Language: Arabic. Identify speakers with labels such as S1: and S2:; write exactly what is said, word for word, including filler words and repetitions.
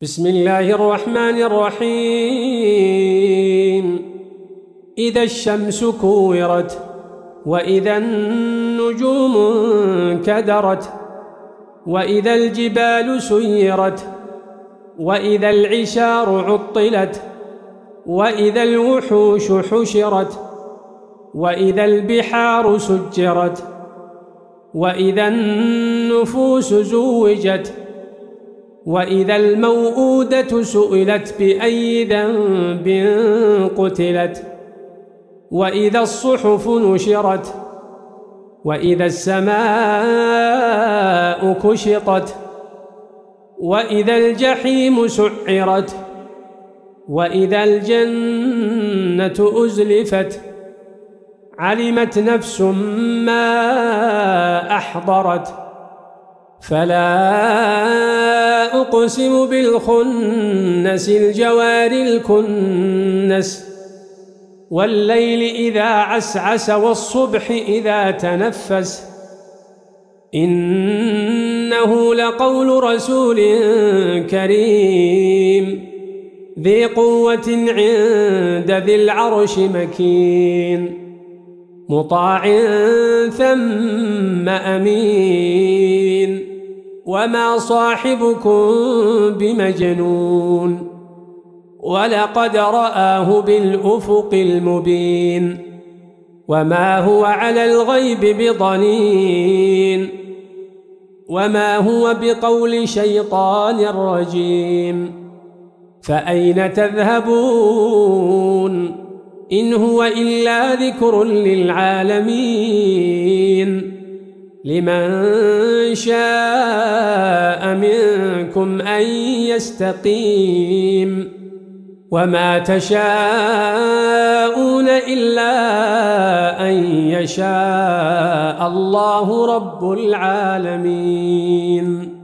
S1: بسم الله الرحمن الرحيم. إذا الشمس كورت وإذا النجوم انكدرت وإذا الجبال سيرت وإذا العشار عطلت وإذا الوحوش حشرت وإذا البحار سجرت وإذا النفوس زوجت وإذا الموءودة سئلت بأي ذنب قتلت وإذا الصحف نشرت وإذا السماء كشطت وإذا الجحيم سعرت وإذا الجنة أزلفت علمت نفس ما أحضرت. فلا أقسم بالخنس الجوار الكنس والليل إذا عسعس والصبح إذا تنفس إنه لقول رسول كريم ذي قوة عند ذي العرش مكين مطاع ثم أمين وما صاحبكم بمجنون ولقد رآه بالأفق المبين وما هو على الغيب بضنين وما هو بقول شيطان رجيم. فأين تذهبون إن هو إلا ذكر للعالمين لمن شاء منكم أن يستقيم وما تشاءون إلا أن يشاء الله رب العالمين.